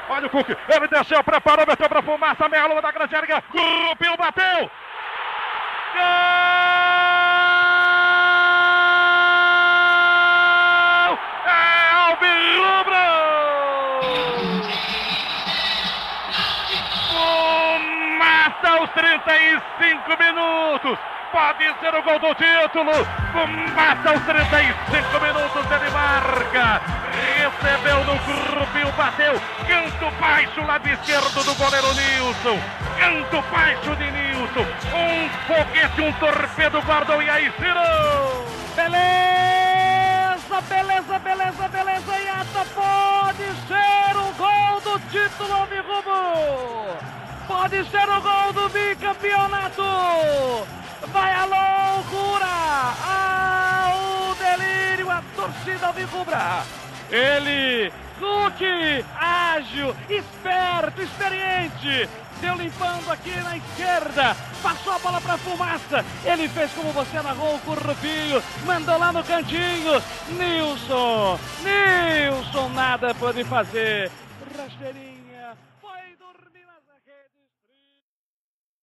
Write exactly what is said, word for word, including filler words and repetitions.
Olha o Cook, ele desceu, preparou, meteu pra fumaça, meia lua da grande área, Grupinho bateu! Gol! É alvirrubro! Fumaça aos trinta e cinco minutos! Pode ser o gol do título! Fumaça aos trinta e cinco minutos, ele marca! Recebeu no grupinho, bateu, canto baixo, lado esquerdo do goleiro Nilson, canto baixo de Nilson, um foguete, um torpedo guardou e aí tirou! Beleza, beleza, beleza, beleza, e essa pode ser o gol do título alvirrubro! Pode ser o gol do bicampeonato! Vai a loucura! Ah, o delírio, a torcida alvirrubra! Ele, Hulk, ágil, esperto, experiente, deu limpando aqui na esquerda, passou a bola para fumaça, ele fez como você narrou o Currupinho, mandou lá no cantinho, Nilson, Nilson nada pode fazer, rasteirinho.